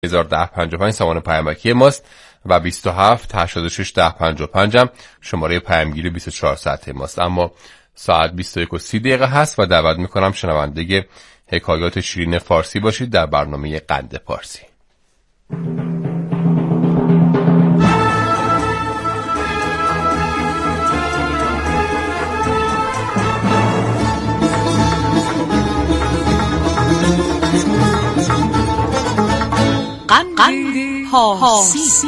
101055 سامان پیامکی ماست و 27 86 1055 هم شماره پیامگیری 24 ساعته ماست. اما ساعت 21:30 هست و دعوت میکنم شنونده حکایات شیرین فارسی باشید در برنامه قند پارسی. قند پارسی.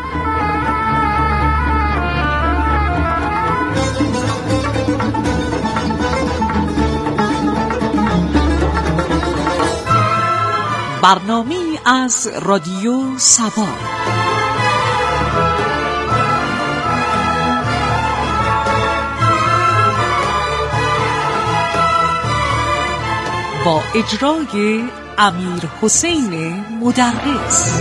برنامه از رادیو سبا. با اجرای امیر حسین مدرس.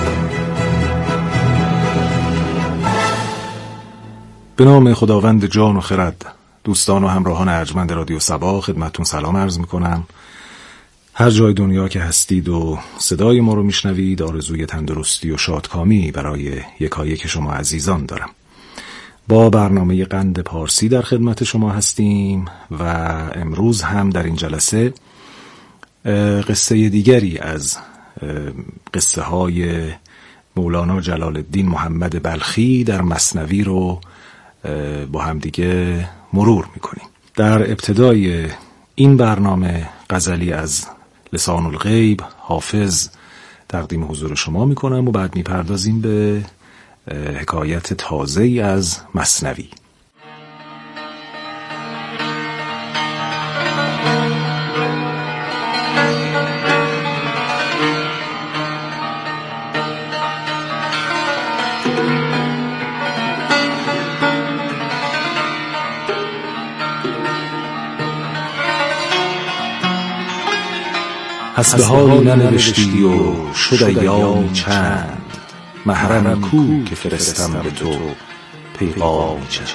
به نام خداوند جان و خرد، دوستان و همراهان ارجمند رادیو سبا خدمتتون سلام عرض میکنم. هر جای دنیا که هستید و صدای ما رو میشنوید، آرزوی تندرستی و شادکامی برای یکایک شما عزیزان دارم. با برنامه قند پارسی در خدمت شما هستیم و امروز هم در این جلسه قصه دیگری از قصه های مولانا جلال الدین محمد بلخی در مثنوی رو با هم دیگه مرور میکنیم. در ابتدای این برنامه غزلی از لسان الغیب حافظ تقدیم حضور شما میکنم و بعد میپردازیم به حکایت تازه‌ای از مثنوی. حسب حالی ننوشتی و شد ایامی چند، محرم کو که فرستم به تو پیغامی چند.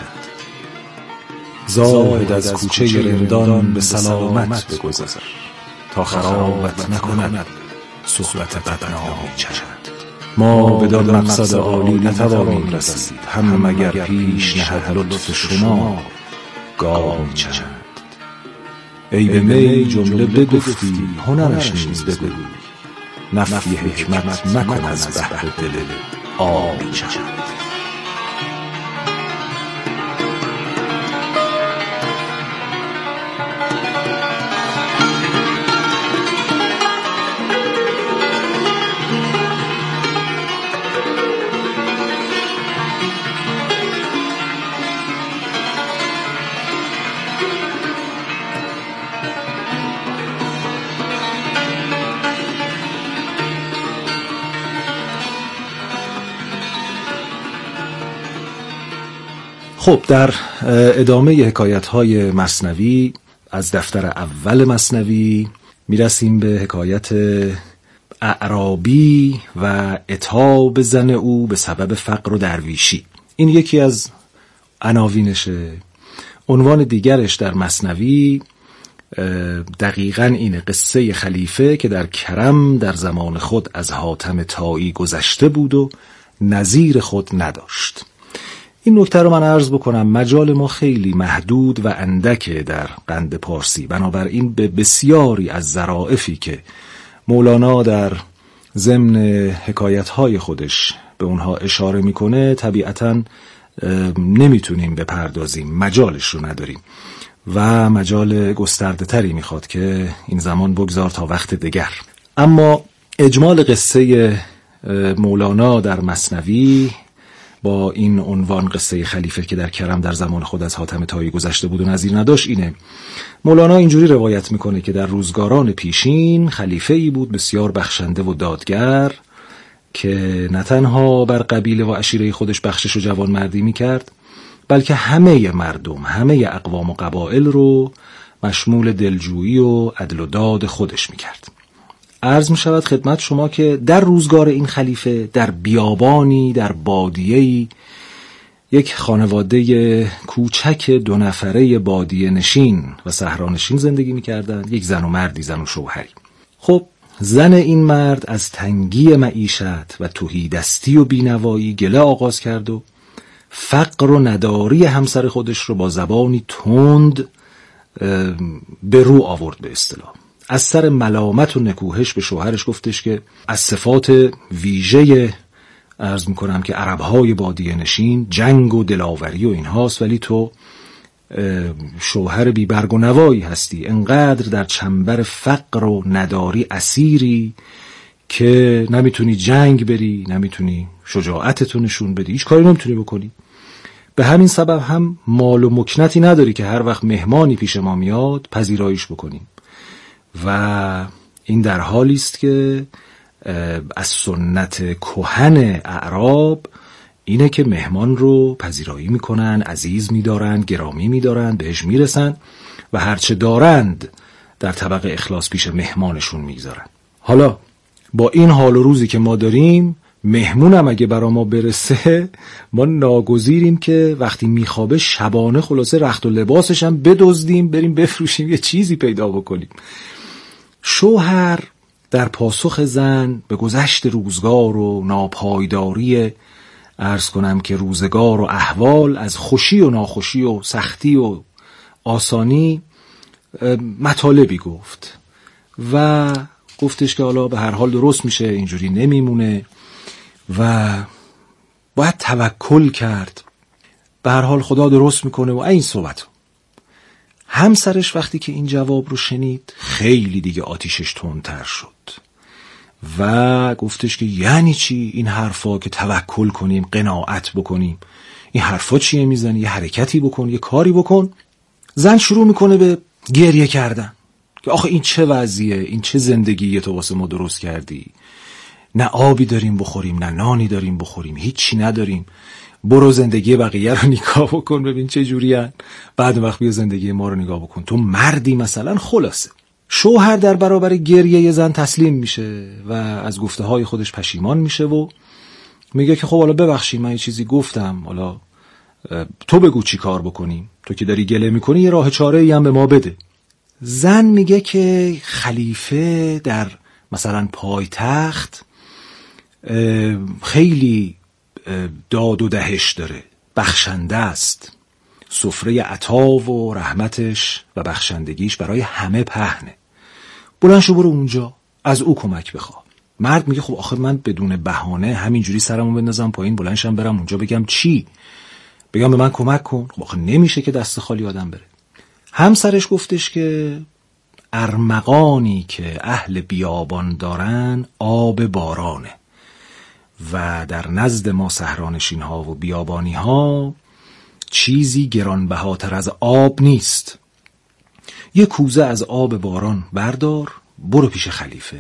زاهد از کوچه رندان به سلامت بگذر، تا خرابت نکند صحبت بدنامی چند. ما بدان مقصد عالی نتوانیم رسید، هم مگر پیش نهد لطف شما گامی چند. ای به می جمله بگفتی هنرش نیز بگوی، نفی حکمت مکن از بحر دل آبی چند. خب در ادامه حکایت‌های مثنوی از دفتر اول مثنوی میرسیم به حکایت اعرابی و عتاب زن او به سبب فقر و درویشی. این یکی از عناوینشه. عنوان دیگرش در مثنوی دقیقاً اینه: قصه خلیفه که در کرم در زمان خود از حاتم طایی گذشته بود و نظیر خود نداشت. این نکته رو من عرض بکنم، مجال ما خیلی محدود و اندکه در قند پارسی، بنابراین به بسیاری از ظرافی که مولانا در ضمن حکایت‌های خودش به اونها اشاره میکنه طبیعتاً نمیتونیم بپردازیم، مجالش رو نداریم و مجال گسترده تری میخواد که این زمان بگذار تا وقت دیگر. اما اجمال قصه مولانا در مثنوی با این عنوان قصه خلیفه که در کرم در زمان خود از حاتم طایی گذشته بود و نظیر نداشت اینه: مولانا اینجوری روایت میکنه که در روزگاران پیشین خلیفه ای بود بسیار بخشنده و دادگر که نه تنها بر قبیله و عشیره خودش بخشش و جوانمردی میکرد، بلکه همه مردم، همه اقوام و قبایل رو مشمول دلجویی و عدل و داد خودش میکرد. عرض می شود خدمت شما که در روزگار این خلیفه در بیابانی در بادیه‌ای یک خانواده کوچک 2 نفره بادیه نشین و صحرا نشین زندگی می کردند، یک زن و مردی، زن و شوهری. خب زن این مرد از تنگی معیشت و تهیدستی و بینوایی گله آغاز کرد و فقر و نداری همسر خودش رو با زبانی تند به رو آورد. به اصطلاح از سر ملامت و نکوهش به شوهرش گفتش که از صفات ویژه عرض میکنم که عربهای بادیه نشین جنگ و دلاوری و اینهاست، ولی تو شوهر بی برگ و نوایی هستی، انقدر در چنبر فقر و نداری اسیری که نمیتونی جنگ بری، نمیتونی شجاعتتو نشون بدی، هیچ کاری نمیتونی بکنی. به همین سبب هم مال و مکنتی نداری که هر وقت مهمانی پیش ما میاد پذیراییش بکنیم. و این در حالی است که از سنت کهن اعراب اینه که مهمان رو پذیرایی میکنن، عزیز میدارن، گرامی میدارن، بهش میرسن و هرچه دارند در طبق اخلاص پیش مهمانشون میگذارن. حالا با این حال و روزی که ما داریم، مهمونم اگه برا ما برسه، ما ناگزیریم که وقتی میخوابه شبانه خلاصه رخت و لباسش هم بدزدیم، بریم بفروشیم، یه چیزی پیدا بکنیم. شوهر در پاسخ زن به گذشت روزگار و ناپایداری عرض کنم که روزگار و احوال، از خوشی و ناخوشی و سختی و آسانی مطالبی گفت و گفتش که حالا به هر حال درست میشه، اینجوری نمیمونه و باید توکل کرد، به هر حال خدا درست میکنه و این صحبت. همسرش وقتی که این جواب رو شنید خیلی دیگه آتیشش تندتر شد و گفتش که یعنی چی این حرفا که توکل کنیم، قناعت بکنیم، این حرفا چیه میزنی؟ یه حرکتی بکن، یه کاری بکن. زن شروع میکنه به گریه کردن که آخه این چه وضعیه، این چه زندگیه تو واسه ما درست کردی، نه آبی داریم بخوریم، نه نانی داریم بخوریم، هیچی نداریم، برو زندگی بقیه رو نگاه بکن ببین چه جوریه، بعد وقت بیا زندگی ما رو نگاه بکن، تو مردی مثلا. خلاصه شوهر در برابر گریه زن تسلیم میشه و از گفته های خودش پشیمان میشه و میگه که خب حالا ببخشید من یه چیزی گفتم، حالا تو بگو چی کار بکنیم، تو که داری گله میکنی یه راه چاره ای هم به ما بده. زن میگه که خلیفه در مثلا پایتخت خیلی داد و دهش داره، بخشنده است، سفره عطا و رحمتش و بخشندگیش برای همه پهنه، بلند شو برو اونجا از او کمک بخواه. مرد میگه خب آخه من بدون بهانه همینجوری سرمو بندازم پایین بلندشم برم اونجا بگم چی؟ بگم به من کمک کن؟ خب آخه نمیشه که دست خالی آدم بره. همسرش گفتش که ارمغانی که اهل بیابان دارن آب بارانه و در نزد ما صحرانشین ها و بیابانی ها چیزی گرانبهاتر از آب نیست. یه کوزه از آب باران بردار، برو پیش خلیفه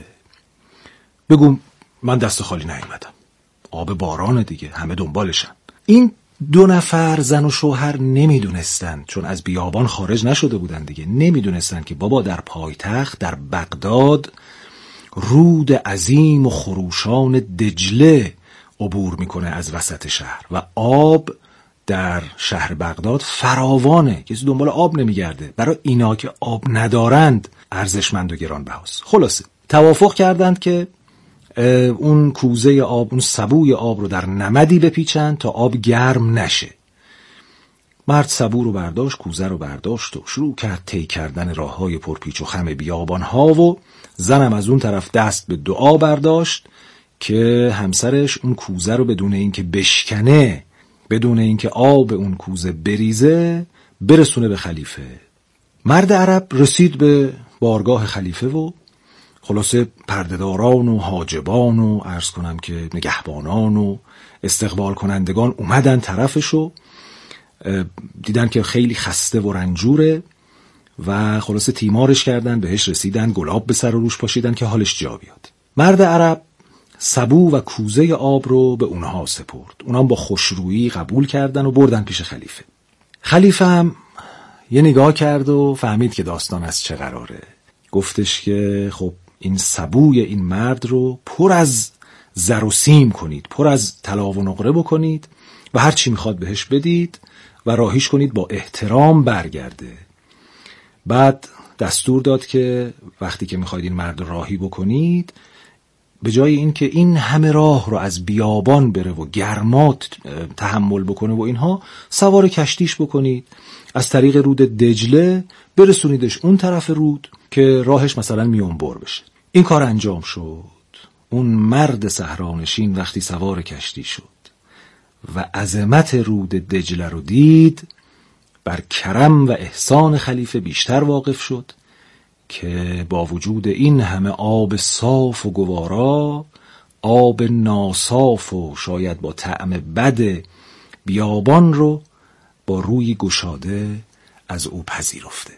بگو من دست خالی نیومدم، آب بارانه دیگه، همه دنبالشن. این دو نفر زن و شوهر نمیدونستن، چون از بیابان خارج نشده بودن دیگه، نمیدونستن که بابا در پایتخت در بغداد رود عظیم و خروشان دجله عبور میکنه از وسط شهر و آب در شهر بغداد فراوانه، کسی دنبال آب نمیگرده. برای اینا که آب ندارند ارزشمند و گرانبهاست. خلاصه توافق کردند که اون کوزه آب، اون سبوی آب رو در نمدی بپیچند تا آب گرم نشه. مرد سبو رو برداشت، کوزه رو برداشت و شروع کرد طی کردن راههای پرپیچ و خم بیابان‌ها و زنم از اون طرف دست به دعا برداشت که همسرش اون کوزه رو بدون اینکه بشکنه، بدون اینکه آب اون کوزه بریزه، برسونه به خلیفه. مرد عرب رسید به بارگاه خلیفه و خلاصه پردهداران و حاجبان و عرض کنم که نگهبانان و استقبال کنندگان اومدن طرفش و دیدن که خیلی خسته و رنجوره و خلاصه تیمارش کردن، بهش رسیدن، گلاب به سر و روش پاشیدن که حالش جا بیاد. مرد عرب سبو و کوزه آب رو به اونها سپرد، اونها با خوشرویی قبول کردن و بردن پیش خلیفه. خلیفه هم یه نگاه کرد و فهمید که داستان از چه قراره. گفتش که خب این سبوی این مرد رو پر از زر و سیم کنید، پر از طلا و نقره بکنید و هر چی میخواد بهش بدید و راهیش کنید با احترام برگرده. بعد دستور داد که وقتی که میخواید این مرد راهی بکنید، به جای این که این همه راه رو از بیابان بره و گرمات تحمل بکنه و اینها، سوار کشتیش بکنید، از طریق رود دجله برسونیدش اون طرف رود که راهش مثلا میونبر بشه. این کار انجام شد. اون مرد صحرانشین وقتی سوار کشتی شد و عظمت رود دجله رو دید، بر کرم و احسان خلیفه بیشتر واقف شد که با وجود این همه آب صاف و گوارا، آب ناصاف و شاید با طعم بد بیابان رو با روی گشاده از او پذیرفته.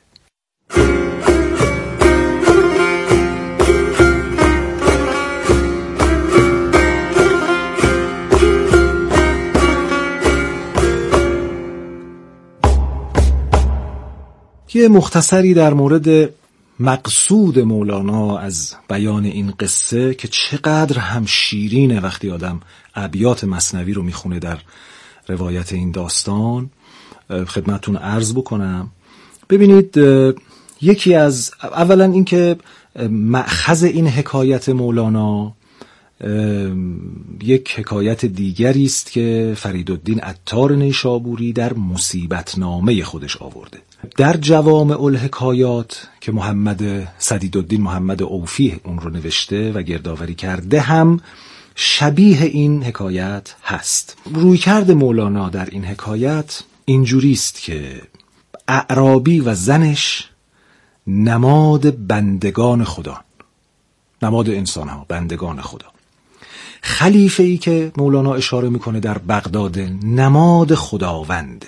یه مختصری در مورد مقصود مولانا از بیان این قصه که چقدر هم شیرینه وقتی آدم ابیات مثنوی رو میخونه در روایت این داستان خدمتتون عرض بکنم. ببینید، یکی از اولا این که مأخذ این حکایت مولانا یک حکایت دیگری است که فریدالدین عطار نیشابوری در مصیبت نامه خودش آورده. در جوامع الحکایات که سدیدالدین محمد اوفی اون رو نوشته و گردآوری کرده هم شبیه این حکایت هست. رویکرد مولانا در این حکایت اینجوری است که اعرابی و زنش نماد بندگان خدا، نماد انسان ها، بندگان خدا. خلیفه‌ای که مولانا اشاره میکنه در بغداد نماد خداونده.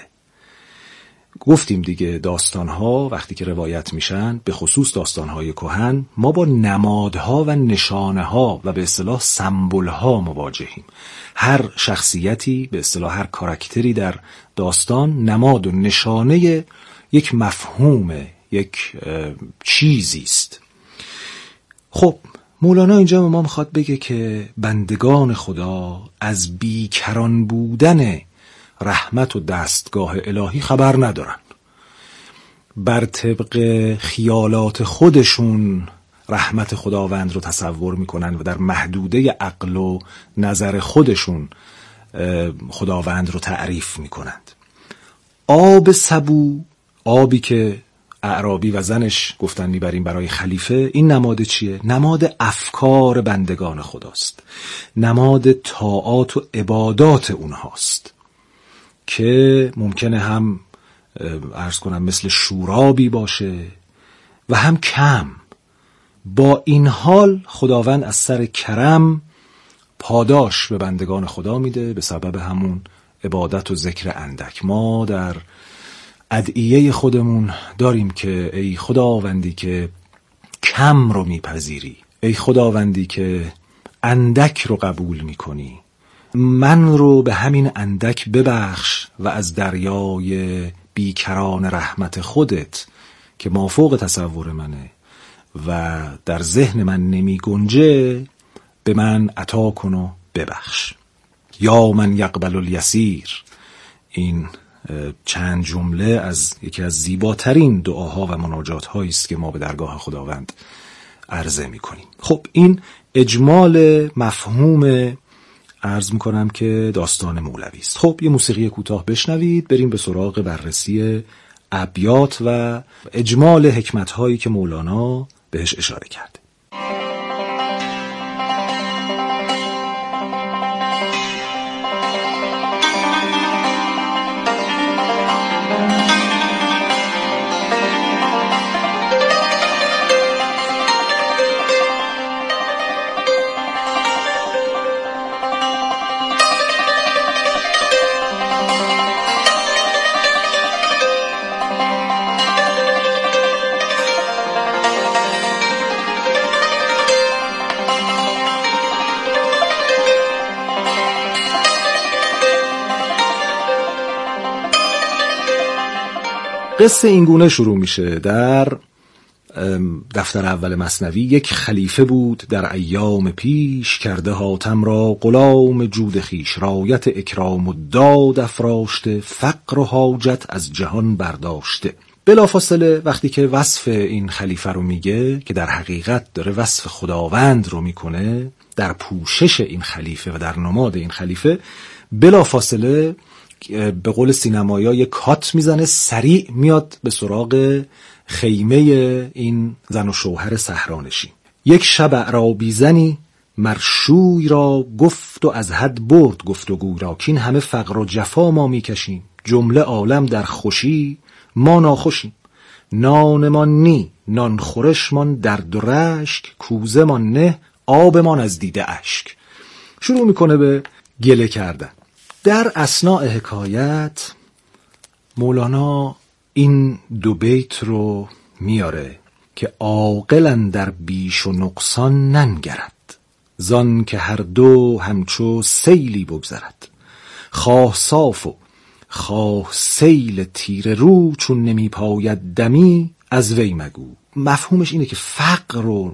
گفتیم دیگه داستانها وقتی که روایت میشن، به خصوص داستانهای کهن، ما با نمادها و نشانه‌ها و به اصطلاح سمبول‌ها مواجهیم. هر شخصیتی، به اصطلاح هر کاراکتری در داستان نماد و نشانه یک مفهوم، یک چیزی است. خب مولانا اینجا به ما میخواد بگه که بندگان خدا از بیکران بودن رحمت و دستگاه الهی خبر ندارن. بر طبق خیالات خودشون رحمت خداوند رو تصور میکنن و در محدوده عقل و نظر خودشون خداوند رو تعریف میکنند. آب سبو، آبی که اعرابی و زنش گفتن میبریم برای خلیفه، این نماد چیه؟ نماد افکار بندگان خداست، نماد طاعات و عبادات اونهاست که ممکنه هم عرض کنم مثل شورابی باشه و هم کم. با این حال خداوند از سر کرم پاداش به بندگان خدا میده به سبب همون عبادت و ذکر اندک. ما در ادعیه خودمون داریم که ای خداوندی که کم رو میپذیری، ای خداوندی که اندک رو قبول میکنی، من رو به همین اندک ببخش و از دریای بیکران رحمت خودت که مافوق تصور منه و در ذهن من نمی گنجه به من عطا کن و ببخش. یا من یقبل الیسیر، این چند جمله از یکی از زیباترین دعاها و مناجات هایی است که ما به درگاه خداوند عرضه می کنیم. خب این اجمال مفهوم عرض می کنم که داستان مولوی است. خب یه موسیقی کوتاه بشنوید، بریم به سراغ بررسی ابیات و اجمال حکمت هایی که مولانا بهش اشاره کرده. قصه اینگونه شروع میشه. در دفتر اول مثنوی یک خلیفه بود در ایام پیش، کرده حاتم را غلام جود خویش، رایت اکرام و داد افراشته، فقر و حاجت از جهان برداشته. بلافاصله وقتی که وصف این خلیفه رو میگه که در حقیقت داره وصف خداوند رو میکنه در پوشش این خلیفه و در نماد این خلیفه، بلافاصله به قول سینمایی ها یک کات میزنه، سریع میاد به سراغ خیمه این زن و شوهر صحرانشین. یک شب اعرابی زنی مرشوی را گفت و از حد برد گفتگوی را، کین همه فقر و جفا ما میکشیم، جمله عالم در خوشی ما ناخوشیم. نانمان نی نان خورشمان درد و رشک، کوزه من نه آبمان از دیده اشک. شروع میکنه به گله کردن. در اثناء حکایت مولانا این دو بیت رو میاره که عاقل در بیش و نقصان ننگرد، زان که هر دو همچو سیلی بگذرد. خواه صاف و خواه سیل تیر رو، چون نمی پاید دمی از وی مگو. مفهومش اینه که فقر و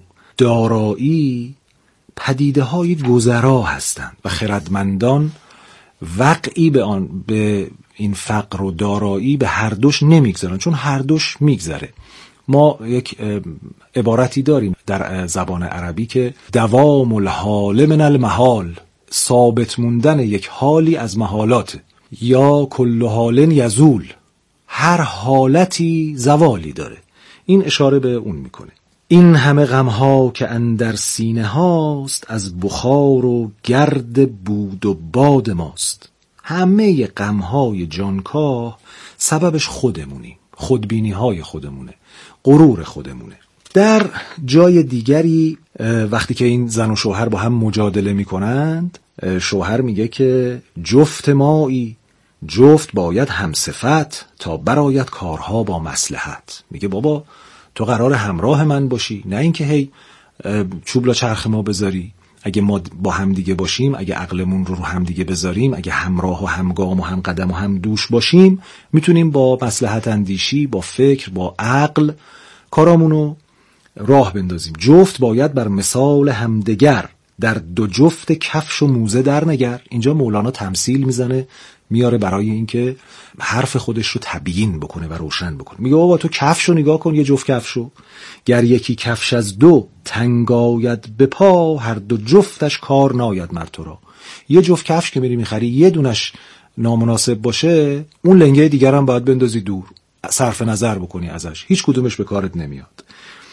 دارایی پدیده های گذرا هستند و خردمندان وقعی به این فقر و دارایی به هر دوش نمیگذارن، چون هر دوش میگذره. ما یک عبارتی داریم در زبان عربی که دوام الحال من المحال، ثابت موندن یک حالی از محالات، یا کل حال یزول، هر حالتی زوالی داره. این اشاره به اون میکنه. این همه غمها که اندر سینه هاست، از بخار و گرد بود و باد ماست. همه غمهای جانکاه سببش خودمونی، خودبینی های خودمونه، غرور خودمونه. در جای دیگری وقتی که این زن و شوهر با هم مجادله میکنند، شوهر میگه که جفت مایی، جفت باید همصفت، تا برآید کارها با مصلحت. میگه بابا تو قرار همراه من باشی، نه اینکه هی چوبلا چرخ ما بذاری. اگه ما با هم دیگه باشیم، اگه عقلمون رو هم دیگه بذاریم، اگه همراه و همگام و هم قدم و هم دوش باشیم، میتونیم با مصلحت اندیشی، با فکر، با عقل کارامونو راه بندازیم. جفت باید بر مثال همدگر، در دو جفت کفش و موزه در نگر. اینجا مولانا تمثیل میزنه، میاره برای اینکه حرف خودش رو تبیین بکنه و روشن بکنه. میگه بابا تو کفش رو نگاه کن، یه جفت کفشو، گر یکی کفش از دو تنگ آید به پا، هر دو جفتش کار ناید مر تو را. یه جفت کفش که میری میخری، یه دونش نامناسب باشه، اون لنگه دیگر هم باید بندازی دور، صرف نظر بکنی ازش، هیچ کدومش به کارت نمیاد.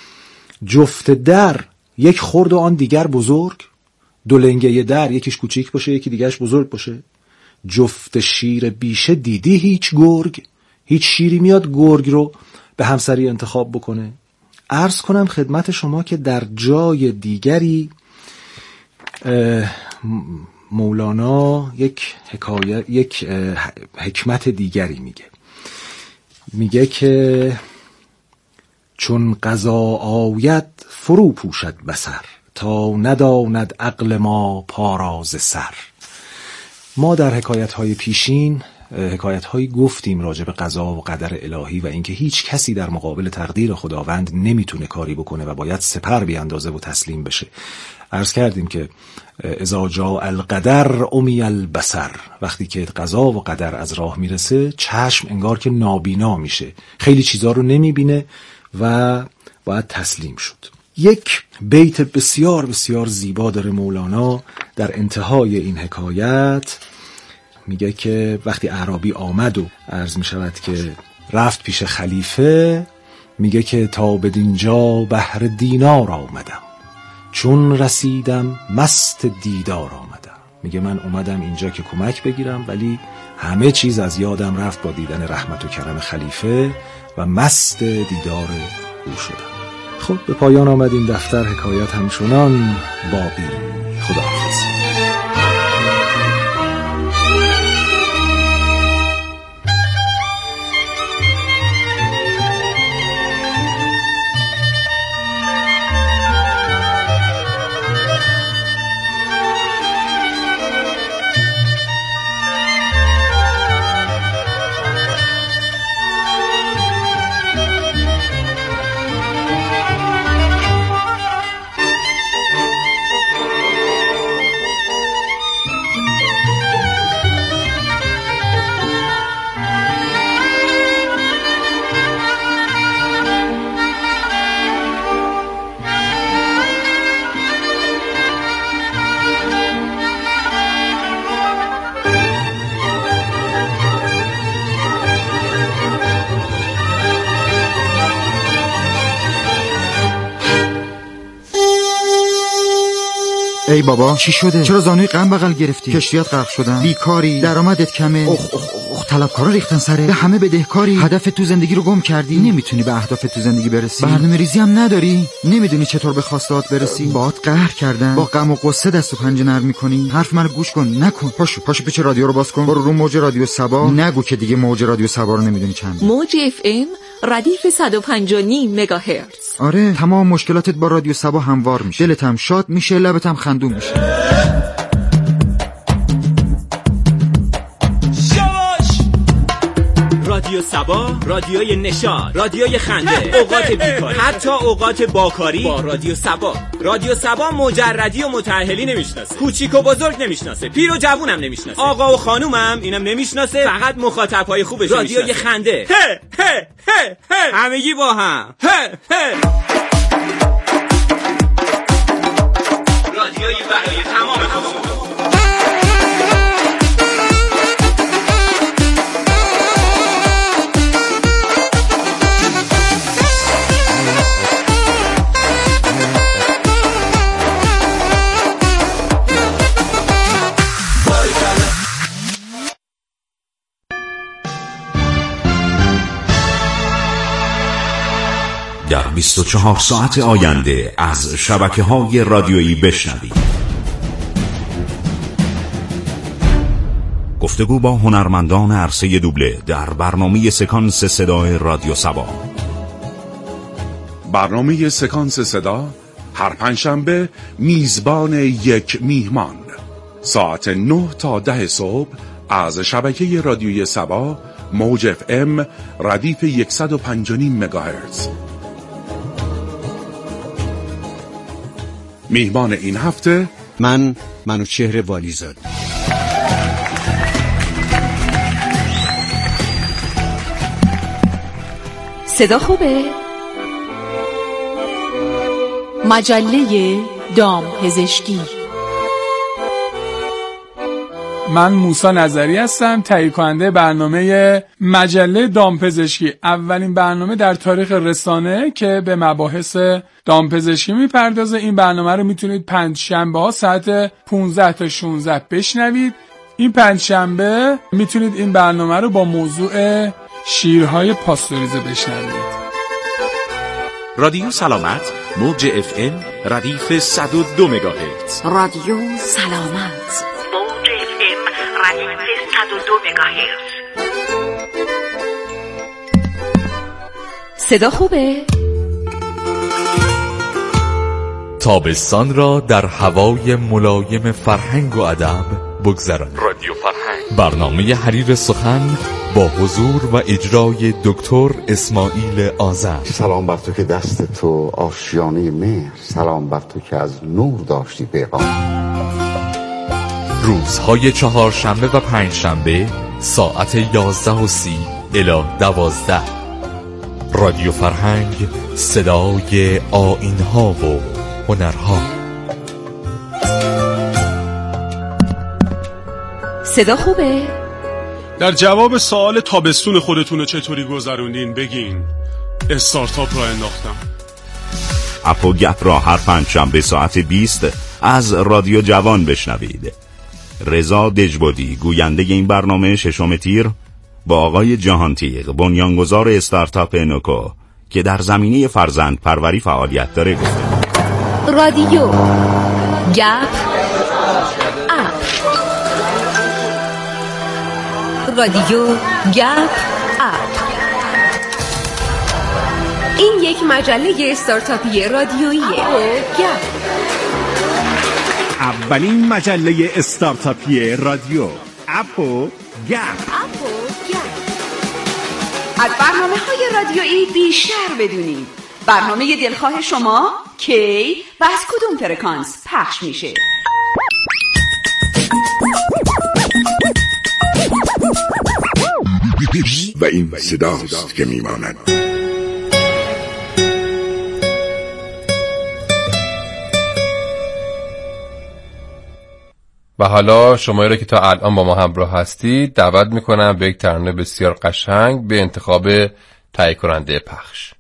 جفت در یک خرد و آن دیگر بزرگ، دو لنگه در یکیش کوچیک باشه یکی دیگرش بزرگ باشه. جفت شیر بیشه دیدی هیچ گرگ، هیچ شیری میاد گرگ رو به همسری انتخاب بکنه. عرض کنم خدمت شما که در جای دیگری مولانا یک حکمت دیگری میگه که چون قضا آید فرو پوشد بصر، تا نداند عقل ما پاراز سر. ما در حکایت‌های پیشین حکایت‌هایی گفتیم راجع به قضا و قدر الهی و اینکه هیچ کسی در مقابل تقدیر خداوند نمیتونه کاری بکنه و باید سپر بیاندازه و تسلیم بشه. عرض کردیم که اذا جاء القدر امی البصر، وقتی که قضا و قدر از راه میرسه چشم انگار که نابینا میشه، خیلی چیزا رو نمیبینه و باید تسلیم شد. یک بیت بسیار بسیار زیبا داره مولانا در انتهای این حکایت. میگه که وقتی اعرابی آمد و عرض میشود که رفت پیش خلیفه، میگه که تا بدینجا بهر دینار آمدم، چون رسیدم مست دیدار آمدم. میگه من اومدم اینجا که کمک بگیرم، ولی همه چیز از یادم رفت با دیدن رحمت و کرم خلیفه و مست دیدار او شدم. خب به پایان آمد این دفتر. حکایت همچنان باقی. خداحافظ. ای بابا چی شده؟ چرا زانوی غم بغل گرفتی؟ کشتیات غرق شدن، بیکاری، درآمدت کمه. اخ طلبکارا ریختن سره، به همه بدهکاری. هدف تو زندگی رو گم کردی، نمیتونی به اهداف تو زندگی برسی. برنامه‌ریزی هم نداری، نمیدونی چطور به خواستهات برسی. باهات قهر کردن، با غم و غصه دست و پنجه نرم می‌کنی. حرف منو گوش کن، نکن. پاشو پیچ رادیو رو باز کن، برو رو موج رادیو صبا. نگو که دیگه موج رادیو صبا رو نمیدونی چنده. موج اف ام ردیف 105.9 مگاهرتز. آره، تمام مشکلاتت با رادیو صبا هموار میشه. دلت هم شاد میشه، لبت هم خندون میشه. رادیو صبا، رادیوی نشاط، رادیوی خنده، اوقات بیکاری، حتی اوقات باکاری با رادیو صبا. رادیو صبا مجردی و متأهلی نمیشناسه، کوچیک و بزرگ نمیشناسه، پیر و جوونم نمیشناسه، آقا و خانومم اینم نمیشناسه، فقط مخاطبهای خوبش میشناسه. رادیوی خنده، همگی با هم، رادیوی برای تمام خانوم. در 24 ساعت آینده از شبکه‌های رادیویی بشنوید. گفتگو با هنرمندان عرصه دوبله در برنامه سکانس صدای رادیو صبا. برنامه سکانس صدا هر پنجشنبه میزبان یک میهمان، ساعت 9 تا 10 صبح از شبکه رادیوی صبا، موج اف ام ردیف 105.9 مگاهرتز. میهمان این هفته منوچهر والیزاده. صدا خوبه؟ مجله دامپزشکی. من موسی نظری هستم، تهیه کننده برنامه مجله دامپزشکی، اولین برنامه در تاریخ رسانه که به مباحث دامپزشکی میپردازه. این برنامه رو میتونید پنجشنبه ها ساعت 15 تا 16 بشنوید. این پنجشنبه میتونید این برنامه رو با موضوع شیرهای پاستوریزه بشنوید. رادیو سلامت، موج اف ام ردیف 102 مگاهرتز. رادیو سلامت، موج اف ام ردیف 102 مگاهرتز. صدا خوبه؟ تابستان را در هوای ملایم فرهنگ و ادب بگذرانید. رادیو فرهنگ، برنامه حریر سخن با حضور و اجرای دکتر اسماعیل آذر. سلام بر تو که دست تو آشیانه مهر، سلام بر تو که از نور داشتی پیغام. روزهای چهارشنبه و پنجشنبه ساعت 11:30 الی 12. رادیو فرهنگ، صدای آیین‌ها و هنرها. صدا خوبه؟ در جواب سوال تابستون خودتون رو چطوری گذروندین بگین. استارتاپ را انداختم. اپ و گپ را هر پنجشنبه ساعت 20 از رادیو جوان بشنوید. رضا دژبودی گوینده این برنامه ششم تیر با آقای جهانتیغ بنیانگذار استارتاپ نوکو که در زمینه فرزند پروری فعالیت داره گفته. رادیو گپ اپ. رادیو گپ اپ. این یک مجله استارتاپی رادیوییه. گپ، اولین مجله استارتاپی رادیو. اپ و گپ. از برنامه‌های رادیویی بیشتر بدونید. برنامه دلخواه شما کی و از کدوم فرکانس پخش میشه؟ و این صداست که میماند. و حالا شمایی را که تا الان با ما همراه هستید دعوت میکنم به یک ترانه بسیار قشنگ به انتخاب تهیه کننده پخش.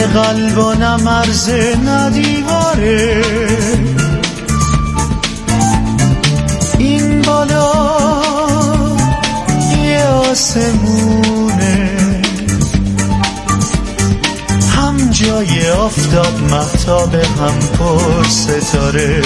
قلب و نه مرز نه دیواره، این بالا یه آسمونه، هم جای آفتاب مهتاب هم پر ستاره.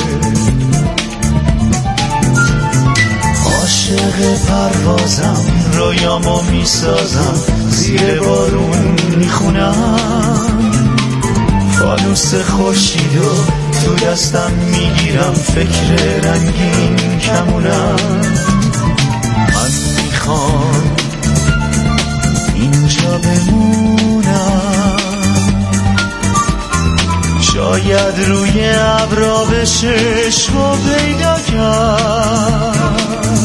عاشق پروازم رویامو میسازم، زیر بارون میخونم فانوس خورشیدو تو دستم میگیرم، فکر رنگین کمونم. من میخوام اینجا بمونم، شاید روی ابرا بشه عشقو پیدا کرد.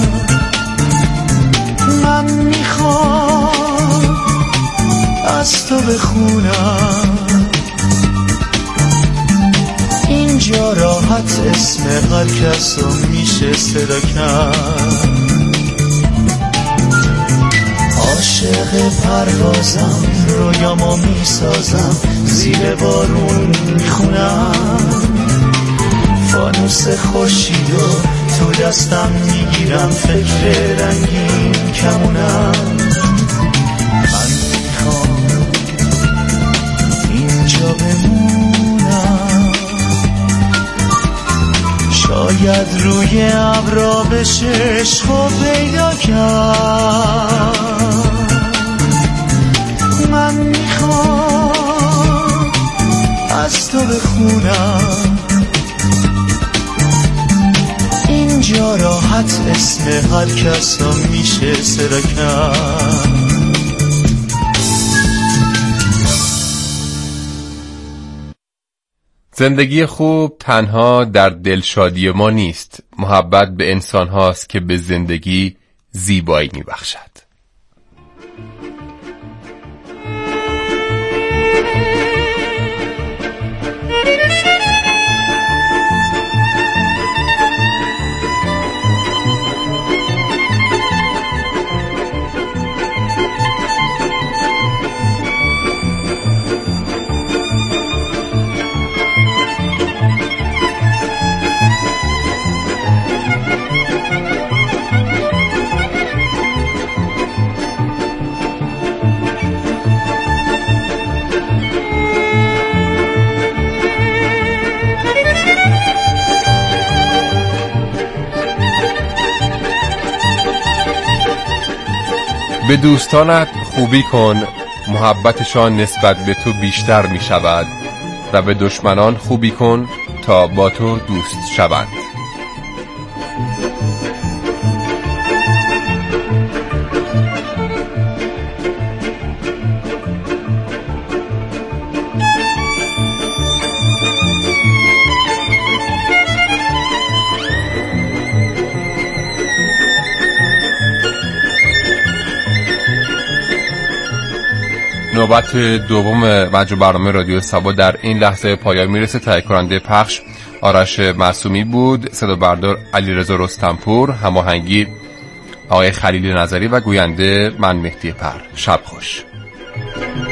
من میخوام از تو بخونم، اینجا راحت اسم هر کس رو میشه صدا کرد. عاشق پروازم رویامو میسازم، زیر بارون میخونم فانوس خورشیدو تو دستم میگیرم، فکر رنگین کمونم. من میخوام اینجا بمونم، شاید روی ابرا بشه عشقو پیدا کرد. من میخوام از تو بخونم، اینجا راحت اسم هر کس رو میشه صدا کرد. زندگی خوب تنها در دلشادی ما نیست، محبت به انسان هاست که به زندگی زیبایی میبخشد. به دوستانت خوبی کن، محبتشان نسبت به تو بیشتر می شود و به دشمنان خوبی کن تا با تو دوست شوند. نوبت دوم مجموع برنامه رادیو سبا در این لحظه پایان میرسه. تهیه کننده پخش آرش معصومی بود، صدا بردار علیرضا رستمپور، هماهنگی آقای خلیل نظری و گوینده من مهدی پر. شب خوش.